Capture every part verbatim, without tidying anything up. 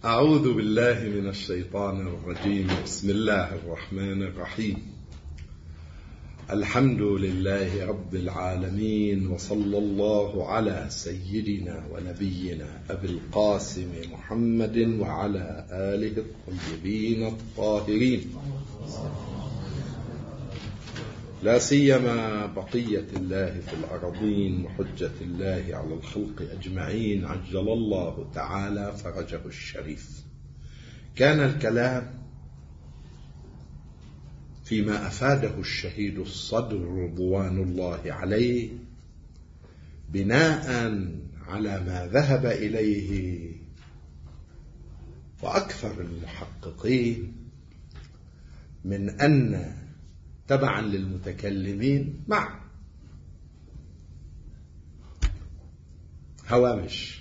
أعوذ بالله من الشيطان الرجيم. بسم الله الرحمن الرحيم. الحمد لله رب العالمين، وصلى الله على سيدنا ونبينا أبي القاسم محمد وعلى آله الطيبين الطاهرين، لا سيما بقية الله في الأرضين وحجة الله على الخلق أجمعين، عجل الله تعالى فرجه الشريف. كان الكلام فيما أفاده الشهيد الصدر رضوان الله عليه بناء على ما ذهب إليه وأكثر المحققين من أن تبعا للمتكلمين مع هوامش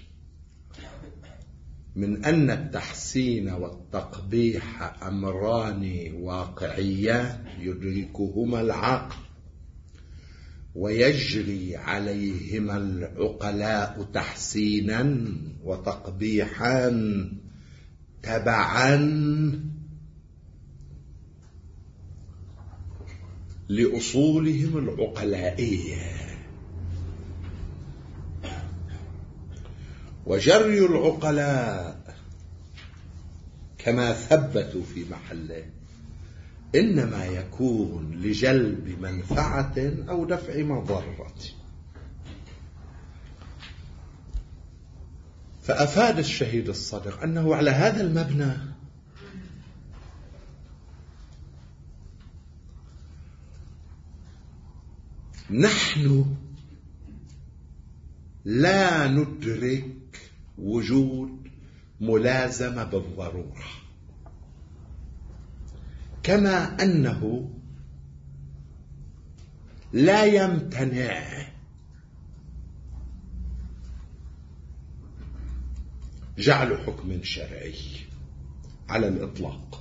من أن التحسين والتقبيح أمران واقعيان يدركهما العقل ويجري عليهما العقلاء تحسينا وتقبيحا تبعا لأصولهم العقلائية. وجري العقلاء كما ثبتوا في محله إنما يكون لجلب منفعة أو دفع مضرة. فأفاد الشهيد الصدر أنه على هذا المبنى نحن لا ندرك وجود ملازمة بالضرورة، كما أنه لا يمتنع جعل حكم شرعي على الإطلاق،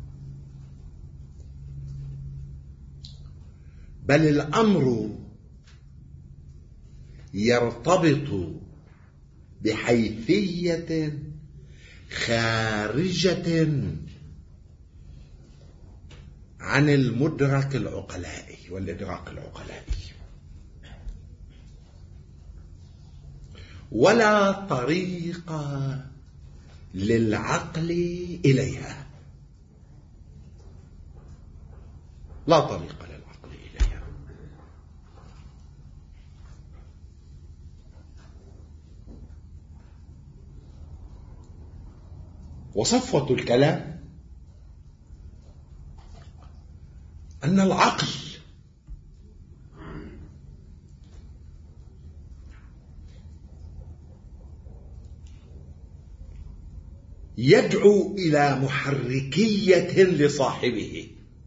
بل الأمر يرتبط بحيثية خارجة عن المدرك العقلائي والإدراك العقلائي، ولا طريق للعقل إليها، لا طريق للعقل إليها. وصفوة الكلام أن العقل يدعو إلى محركية لصاحبه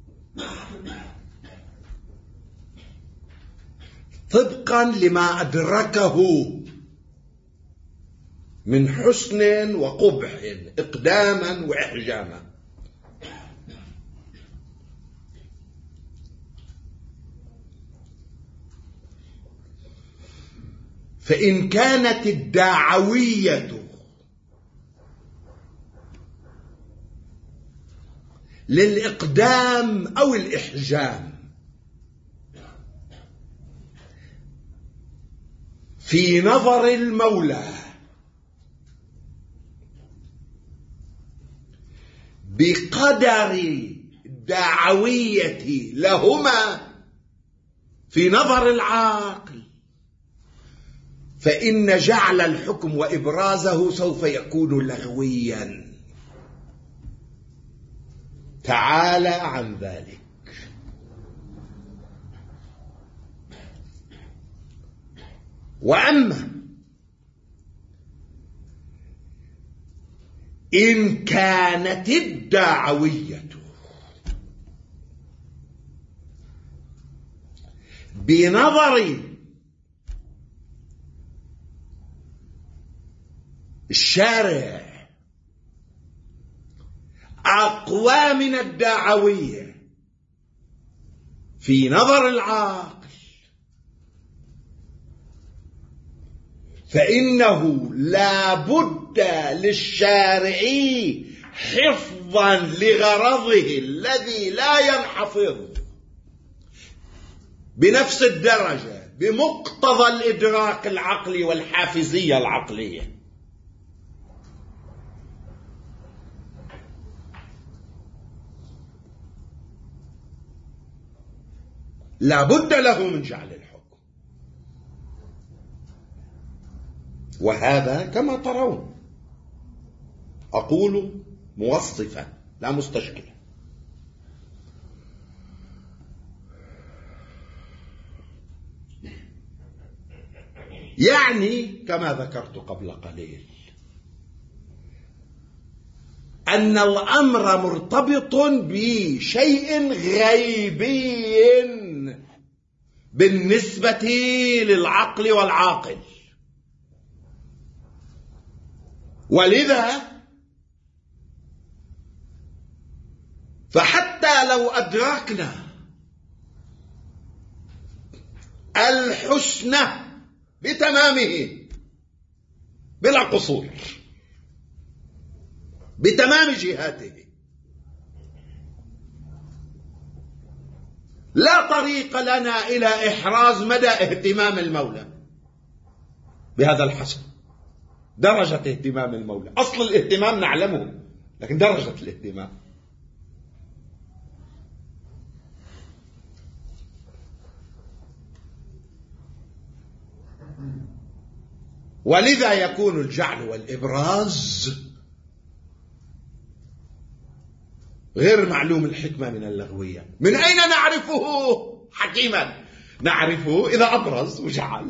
طبقا لما أدركه من حسن وقبح، إقداما وإحجاما. فإن كانت الدعوية للإقدام أو الإحجام في نظر المولى بقدر الدعوية لهما في نظر العاقل، فإن جعل الحكم وإبرازه سوف يكون لغويا. تعالى عن ذلك. وأما إن كانت الدعوية بنظر الشارع أقوى من الدعوية في نظر العاقل، فإنه لا بد للشارع حفظا لغرضه الذي لا ينحفظ بنفس الدرجة بمقتضى الإدراك العقلي والحافزية العقلية. لا بد له من جعل الحكم، وهذا كما ترون أقول موصفا لا مستشكلا. يعني كما ذكرت قبل قليل أن الأمر مرتبط بشيء غيبي بالنسبة للعقل والعاقل، ولذا فحتى لو أدركنا الحسن بتمامه بلا قصور بتمام جهاته، لا طريق لنا إلى إحراز مدى اهتمام المولى بهذا الحسن، درجة اهتمام المولى. أصل الاهتمام نعلمه، لكن درجة الاهتمام ولذا يكون الجعل والإبراز غير معلوم الحكمة من اللغوية. من أين نعرفه حكيما؟ نعرفه إذا أبرز وجعل.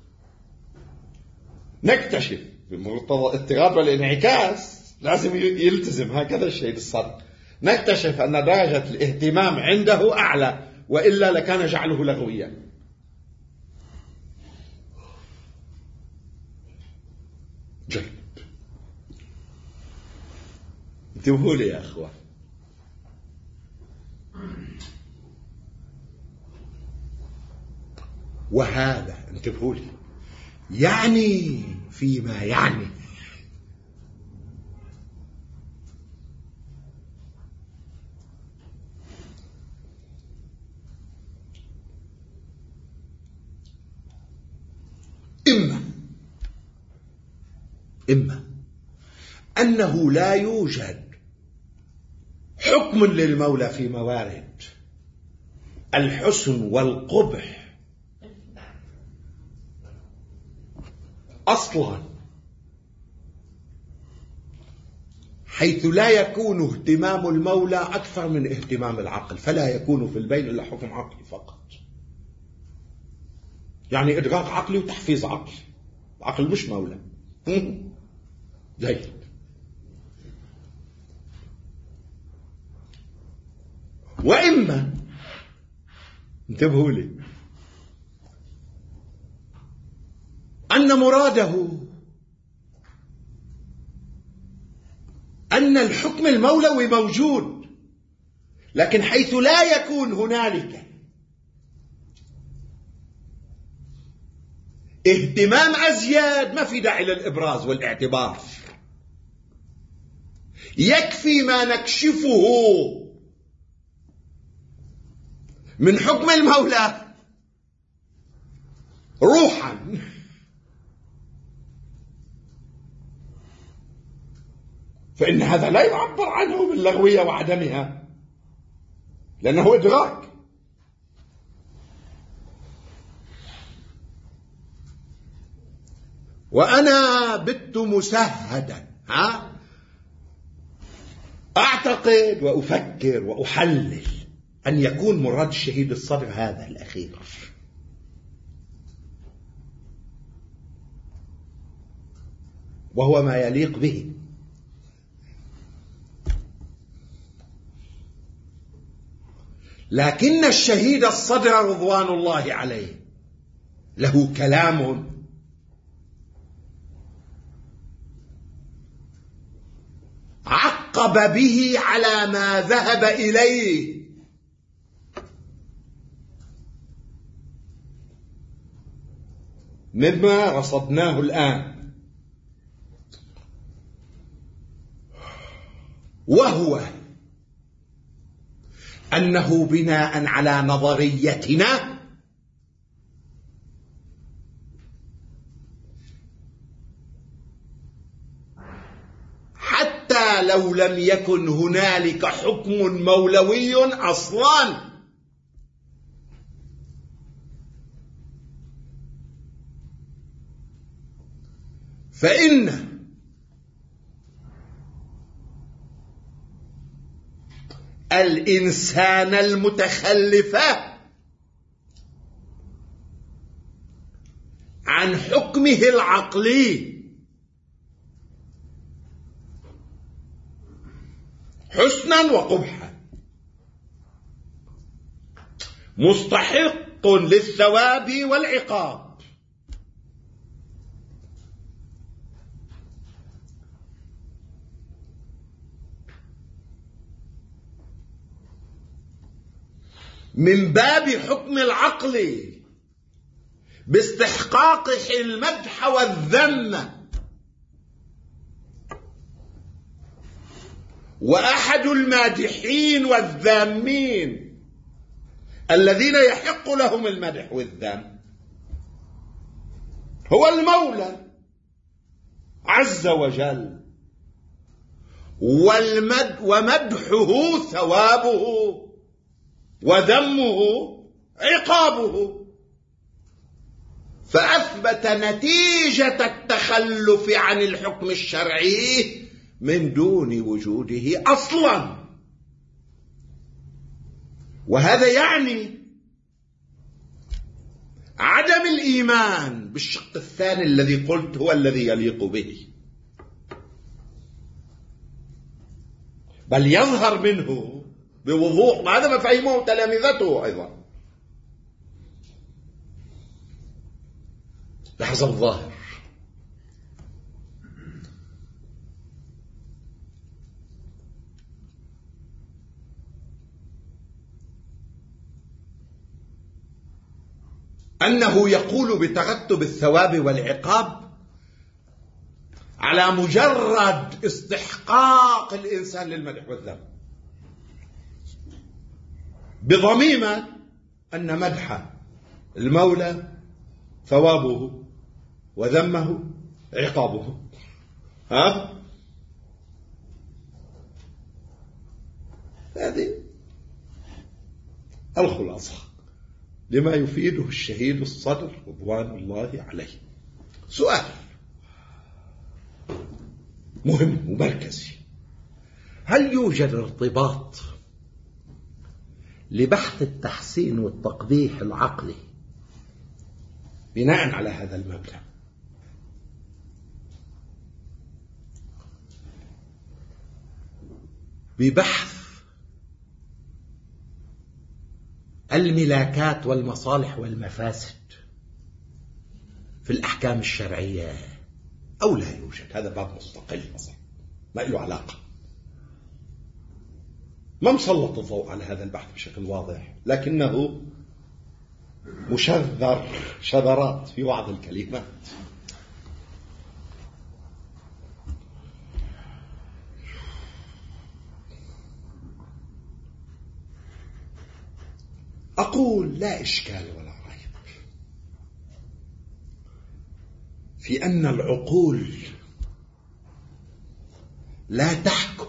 نكتشف بمقتضى الاضطراد والانعكاس لازم يلتزم هكذا الشيء بالصدق، نكتشف أن درجة الاهتمام عنده أعلى، وإلا لكان جعله لغويا. جيد، انتبهوا لي يا أخوان. وهذا انتبهوا لي يعني فيما يعني إما إما أنه لا يوجد حكم للمولى في موارد الحسن والقبح أصلا، حيث لا يكون اهتمام المولى أكثر من اهتمام العقل، فلا يكون في البين إلا حكم عقلي فقط، يعني إدراك عقلي وتحفيز عقلي، عقل مش مولى. جيد. وإما انتبهوا لي أن مراده أن الحكم المولوي موجود، لكن حيث لا يكون هنالك اهتمام أزيد ما في داعي للإبراز والاعتبار، يكفي ما نكشفه من حكم المولى روحا، فإن هذا لا يعبر عنه باللغوية وعدمها، لأنه إدراك. وأنا بت مسهدا ها أعتقد وأفكر وأحلل أن يكون مراد الشهيد الصدر هذا الأخير، وهو ما يليق به. لكن الشهيد الصدر رضوان الله عليه له كلام عقب به على ما ذهب إليه مما رصدناه الآن، وهو أنه بناء على نظريتنا حتى لو لم يكن هنالك حكم مولوي أصلا، فإن الإنسان المتخلف عن حكمه العقلي حسنا وقبحا مستحق للثواب والعقاب. من باب حكم العقل باستحقاقه المدح والذم، وأحد المادحين والذامين الذين يحق لهم المدح والذم هو المولى عز وجل، والمد ومدحه ثوابه وذمه عقابه، فأثبت نتيجة التخلف عن الحكم الشرعي من دون وجوده أصلا. وهذا يعني عدم الإيمان بالشق الثاني الذي قلت هو الذي يليق به، بل يظهر منه بوضوح، وهذا ما فهمه تلامذته أيضا. لاحظ الظاهر، أنه يقول بترتب الثواب والعقاب على مجرد استحقاق الإنسان للمدح والذم، بضميمة أن مدح المولى ثوابه وذمه عقابه. ها؟ هذه الخلاصة لما يفيده الشهيد الصدر رضوان الله عليه. سؤال مهم ومركزي: هل يوجد ارتباط لبحث التحسين والتقبيح العقلي بناء على هذا المبدأ ببحث الملاكات والمصالح والمفاسد في الأحكام الشرعية، أو لا يوجد؟ هذا باب مستقل أصلا ما له علاقة. ما مسلط الضوء على هذا البحث بشكل واضح، لكنه مشذر شذرات في بعض الكلمات. أقول لا إشكال ولا ريب في أن العقول لا تحكم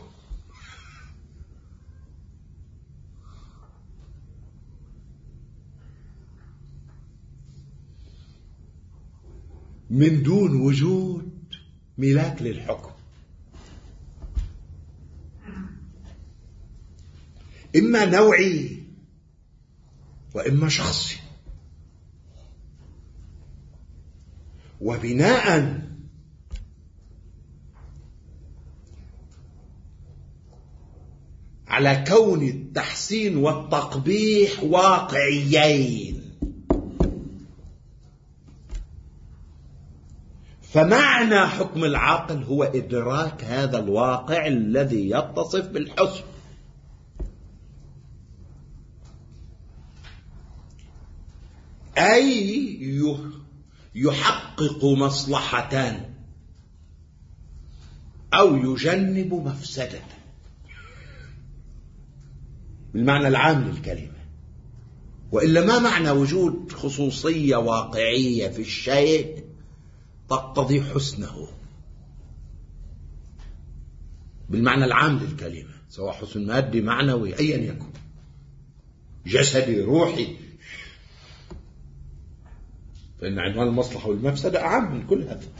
من دون وجود ملاك للحكم، إما نوعي وإما شخصي. وبناء على كون التحسين والتقبيح واقعيين، فمعنى حكم العاقل هو إدراك هذا الواقع الذي يتصف بالحسن، أي يحقق مصلحتان أو يجنب مفسدة بالمعنى العام للكلمة. وإلا ما معنى وجود خصوصية واقعية في الشيء تقتضي حسنه بالمعنى العام للكلمة، سواء حسن مادي معنوي أيا يكن، جسدي روحي، فإن عنوان المصلحة والمفسدة أعم من كل هذا.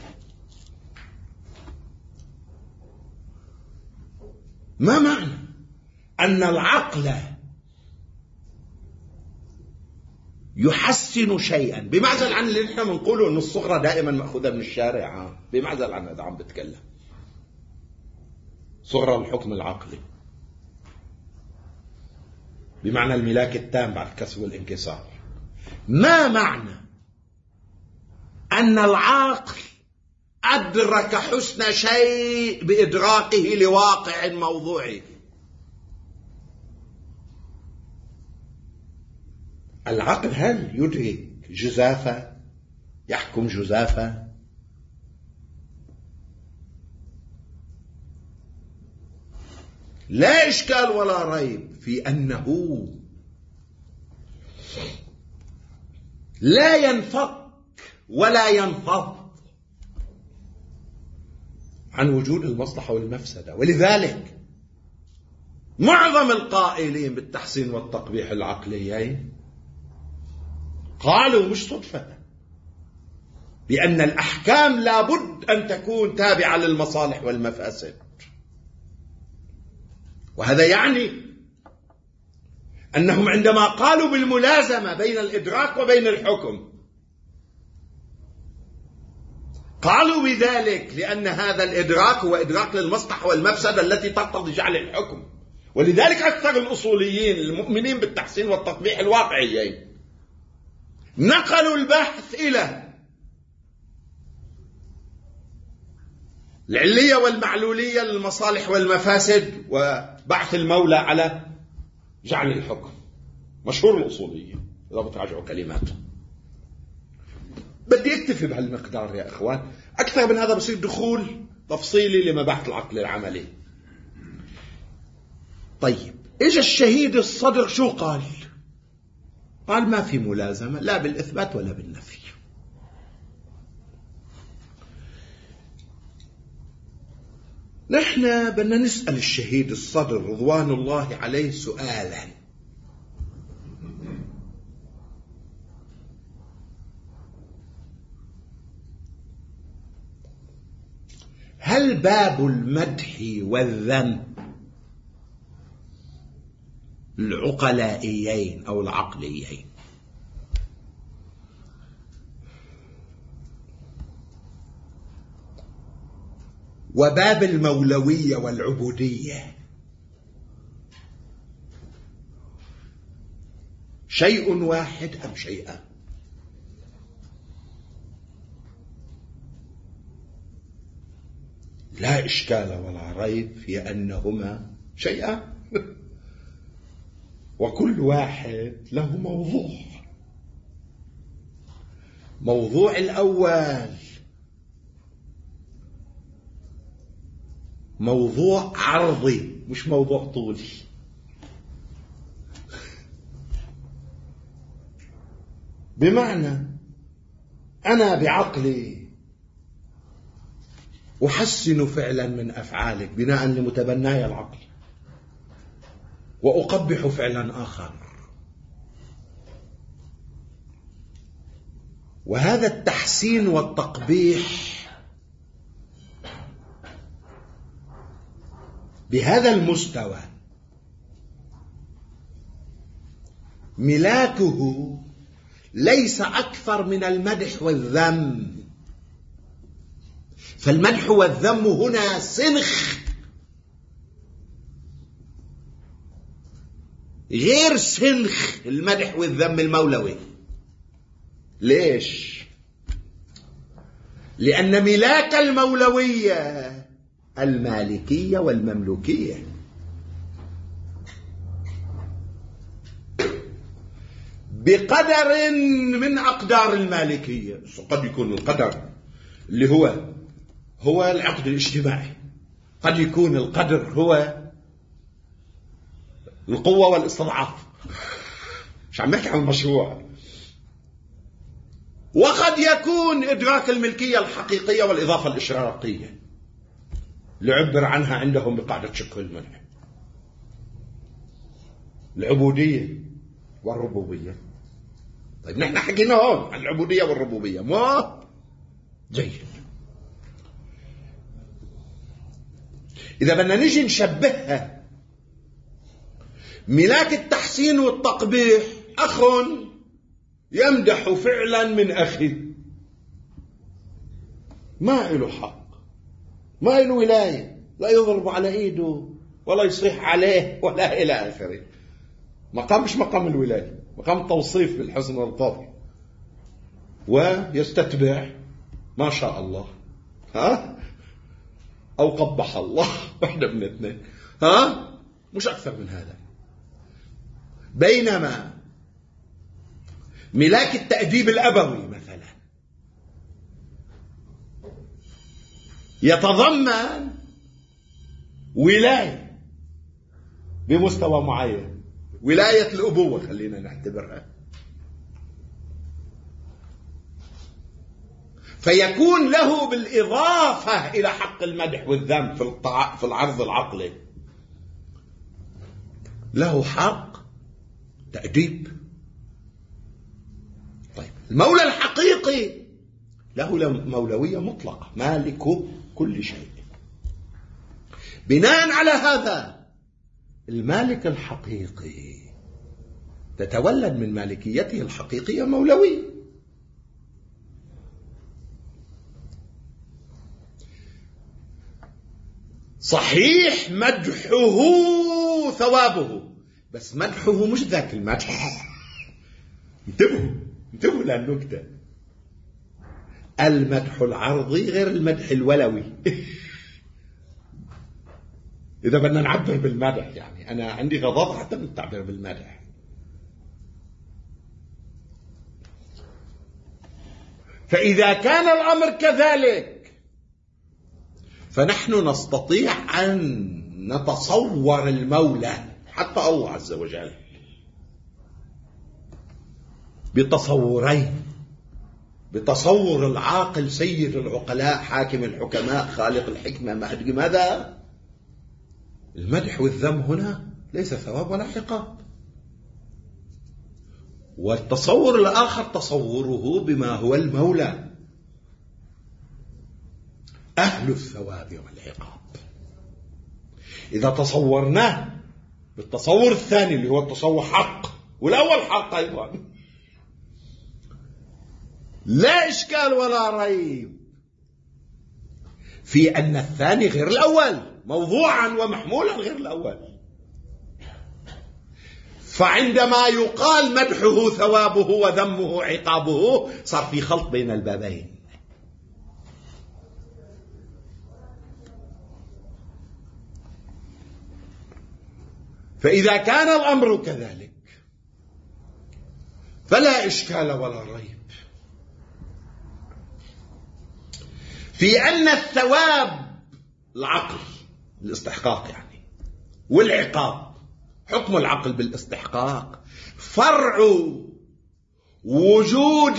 ما معنى أن العقل يحسن شيئا بمعزل عن اللي نحن بنقوله أن الصغرى دائما مأخوذة من الشارع، بمعزل عن هذا عم بتكلم صغرى الحكم العقلي بمعنى الملاك التام بعد الكسر والانكسار. ما معنى أن العقل أدرك حسن شيء بإدراكه لواقع موضوعي؟ العقل هل يدرك جزافة، يحكم جزافة؟ لا إشكال ولا ريب في أنه لا ينفك ولا ينفض عن وجود المصلحة والمفسدة. ولذلك معظم القائلين بالتحسين والتقبيح العقليين قالوا مش صدفة بأن الأحكام لابد أن تكون تابعة للمصالح والمفاسد. وهذا يعني أنهم عندما قالوا بالملازمة بين الإدراك وبين الحكم قالوا بذلك لأن هذا الإدراك هو إدراك للمصلحة والمفسدة التي تقتضي جعل الحكم. ولذلك أكثر الأصوليين المؤمنين بالتحسين والتطبيق الواقعيين نقلوا البحث إلى العلية والمعلولية للمصالح والمفاسد وبعث المولى على جعل الحكم. مشهور الأصوليين إذا بتراجعوا كلماته. بدي اكتفي بهالمقدار يا إخوان، أكثر من هذا بصير دخول تفصيلي لمباحث العقل العملي. طيب إجا الشهيد الصدر شو قال؟ قال ما في ملازمة لا بالإثبات ولا بالنفي. نحن بدنا نسأل الشهيد الصدر رضوان الله عليه سؤالا: هل باب المدح والذم العقلائيين أو العقليين وباب المولوية والعبودية شيء واحد أم شيئان؟ لا إشكال ولا ريب في أنهما شيئان وكل واحد له موضوع. موضوع الأول موضوع عرضي مش موضوع طولي. بمعنى أنا بعقلي أحسن فعلا من أفعالك بناء لمتبناي العقل، وأقبح فعلا آخر. وهذا التحسين والتقبيح بهذا المستوى ملاكه ليس أكثر من المدح والذم. فالمدح والذم هنا سنخ غير سنخ المدح والذم المولوي. ليش؟ لأن ملاك المولوية المالكية والمملوكية. بقدر من أقدار المالكية. قد يكون القدر اللي هو هو العقد الاجتماعي، قد يكون القدر هو القوة والاستضعاف، مش عم نحكي عن المشروع. وقد يكون إدراك الملكية الحقيقية والإضافة الإشراقية اللي عبر عنها عندهم بقاعدة شبه المنع، العبودية والربوبية. طيب نحن حكينا هون عن العبودية والربوبية، ما جيد. إذا بدنا نجي نشبهها، ملاك التحسين والتقبيح أخ يمدح فعلا من أخي، ما له حق، ما له ولاية، لا يضرب على إيده ولا يصيح عليه ولا إلى آخره. مقام مش مقام الولاية، مقام التوصيف بالحسن والفضل، ويستتبع ما شاء الله، ها أو قبح الله، واحدة من اثنين، ها مش أكثر من هذا. بينما ملاك التأديب الأبوي مثلا يتضمن ولاية بمستوى معين، ولاية الأبوة خلينا نعتبرها، فيكون له بالإضافة إلى حق المدح والذم في العرض العقلي، له حق تأديب. طيب المولى الحقيقي له مولوية مطلقة، مالك كل شيء. بناء على هذا المالك الحقيقي تتولد من مالكيته الحقيقية مولوية. صحيح مدحه ثوابه، بس مدحه مش ذاك المدح. انتبهوا انتبهوا للنكتة، المدح العرضي غير المدح الولوي. إذا بدنا نعبر بالمدح، يعني أنا عندي غضاضة حتى من التعبير بالمدح. فإذا كان الأمر كذلك فنحن نستطيع أن نتصور المولى حتى الله عز وجل بتصورين: بتصور العاقل سيد العقلاء حاكم الحكماء خالق الحكمة مهدي ماذا؟ المدح والذم هنا ليس ثواب ولا عقاب. والتصور الآخر تصوره بما هو المولى أهل الثواب والعقاب. إذا تصورناه بالتصور الثاني اللي هو التصور حق، والأول حق أيضا، لا إشكال ولا ريب في أن الثاني غير الأول، موضوعا ومحمولا غير الأول. فعندما يقال مدحه ثوابه وذمه عقابه صار في خلط بين البابين. فإذا كان الأمر كذلك فلا إشكال ولا ريب في أن الثواب العقل الاستحقاق يعني، والعقاب حكم العقل بالاستحقاق فرع وجود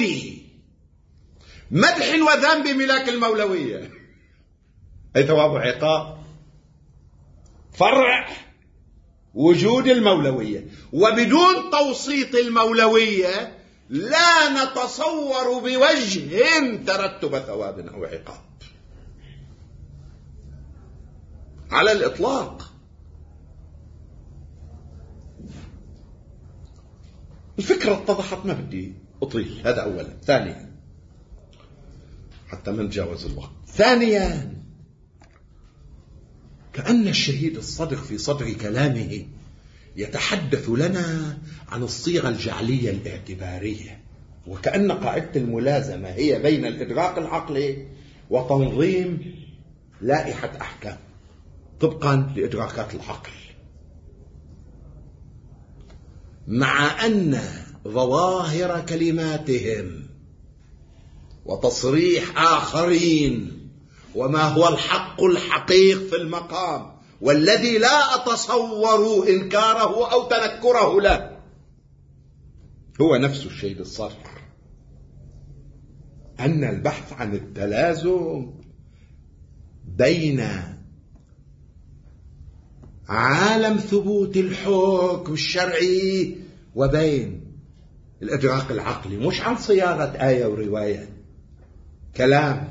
مدح وذم بملاك المولوية، أي ثواب وعقاب فرع وجود المولوية. وبدون توسيط المولوية لا نتصور بوجه ترتب ثواب أو عقاب على الإطلاق. الفكرة اتضحت، ما بدي أطيل. هذا أولا. ثانيا، حتى ما نتجاوز الوقت، ثانيا كأن الشهيد الصدق في صدر كلامه يتحدث لنا عن الصيغة الجعلية الاعتبارية، وكأن قاعدة الملازمة هي بين الإدراك العقلي وتنظيم لائحة أحكام طبقا لإدراكات العقل، مع أن ظواهر كلماتهم وتصريح آخرين وما هو الحق الحقيق في المقام والذي لا أتصور إنكاره أو تنكره له، هو نفس الشيء الصرح أن البحث عن التلازم بين عالم ثبوت الحكم الشرعي وبين الإدراك العقلي، مش عن صياغة آية ورواية كلام،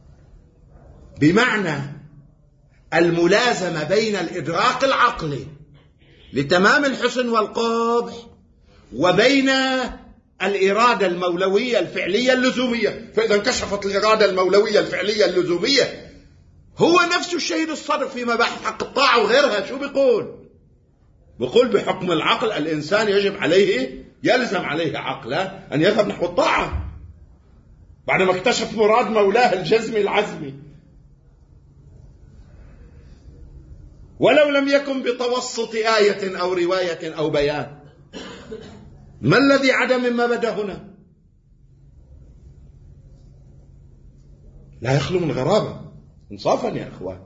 بمعنى الملازمة بين الإدراك العقلي لتمام الحسن والقبح وبين الإرادة المولوية الفعلية اللزومية. فإذا انكشفت الإرادة المولوية الفعلية اللزومية هو نفس الشيء الصرف في مباحث حق الطاعة وغيرها. شو بيقول؟ بيقول بحكم العقل الإنسان يجب عليه، يلزم عليه عقله أن يذهب نحو الطاعة بعدما اكتشف مراد مولاه الجزمي العزمي، ولو لم يكن بتوسط آية أو رواية أو بيان. ما الذي عدا مما بدا هنا؟ لا يخلو من غرابة انصافا يا أخوان.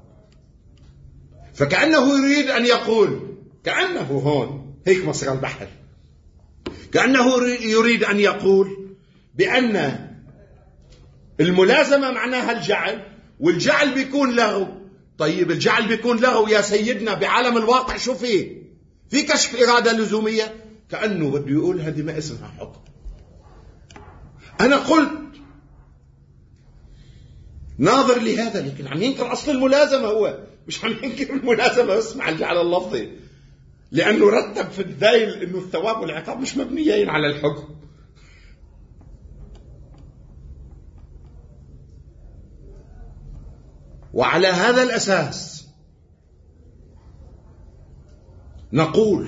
فكأنه يريد أن يقول، كأنه هون هيك مصر البحر، كأنه يريد أن يقول بأن الملازمة معناها الجعل، والجعل بيكون لغو. طيب الجعل بيكون لغو يا سيدنا بعالم الواقع شو فيه؟ في كشف إرادة لزومية. كأنه بده يقول هذه ما اسمها حكم. أنا قلت ناظر لهذا، لكن عم ينكر أصل الملازمة، هو مش عم ينكر الملازمة بس مع الجعل اللفظي، لأنه رتب في الذيل أنه الثواب والعقاب مش مبنيين على الحكم. وعلى هذا الأساس نقول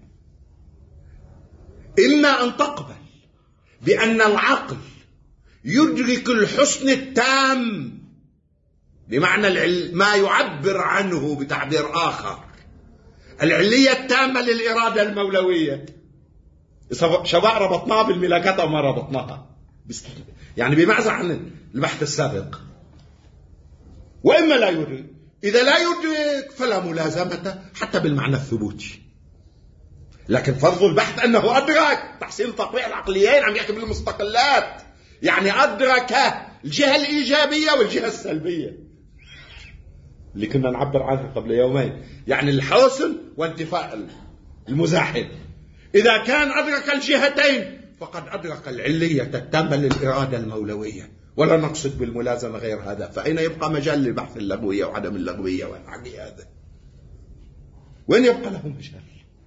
إما أن تقبل بأن العقل يدرك الحسن التام بمعنى ما يعبر عنه بتعبير آخر العلية التامة للإرادة المولوية، سواء ربطناها بالملاكات أو ما ربطناها، يعني بمعزة عن البحث السابق. وإما لا يدرك، إذا لا يدرك فلا ملازمة حتى بالمعنى الثبوتي. لكن فرض البحث أنه أدرك تحصيل تطبيق العقليين، عم يحكي بالمستقلات، يعني أدرك الجهة الإيجابية والجهة السلبية اللي كنا نعبر عنها قبل يومين، يعني الحسن وانتفاء المزاحم. إذا كان أدرك الجهتين فقد أدرك العلية التامة للإرادة المولوية، ولا نقصد بالملازمة غير هذا. فأين يبقى مجال للبحث اللغوية وعدم اللغوية والحكي هذا؟ وين يبقى له مجال؟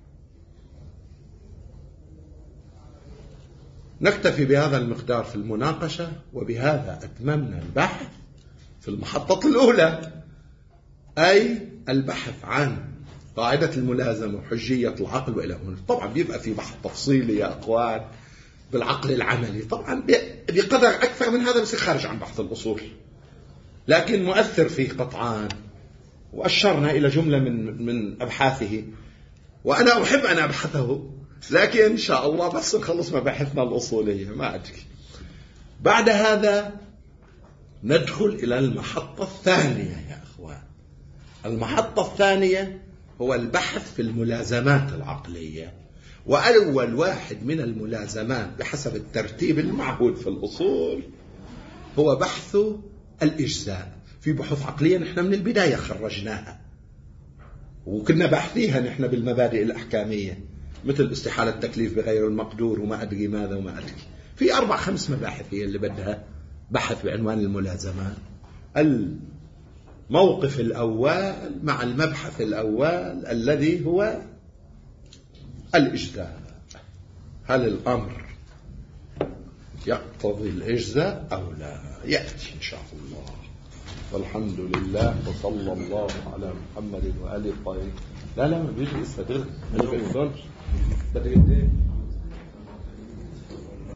نكتفي بهذا المقدار في المناقشة، وبهذا أتممنا البحث في المحطة الأولى، أي البحث عن قاعدة الملازمة وحجية العقل وإلى هنا. طبعا بيبقى في بحث تفصيلي يا أخوان بالعقل العملي، طبعا بقدر أكثر من هذا بصير خارج عن بحث الأصول، لكن مؤثر فيه قطعا. وأشرنا إلى جملة من من أبحاثه، وأنا أحب أن أبحثه، لكن إن شاء الله بس نخلص مباحثنا الأصولية ما أدري. بعد هذا ندخل إلى المحطة الثانية يا أخوان. المحطة الثانية هو البحث في الملازمات العقلية، وأول واحد من الملازمات بحسب الترتيب المعهود في الأصول هو بحث الإجزاء. في بحوث عقلية نحن من البداية خرجناها وكنا باحثيها نحن بالمبادئ الأحكامية، مثل استحالة التكليف بغير المقدور وما أدري ماذا وما أدري. في أربع خمس مباحث هي اللي بدها بحث بعنوان الملازمات. الموقف الأول مع المبحث الأول الذي هو الإجزاء، هل الأمر يقتضي الإجزاء أو لا؟ يأتي إن شاء الله. والحمد لله وصلى الله على محمد وآله الطاهرين. لا لا ما بيجي استدر ما بيقولش بدك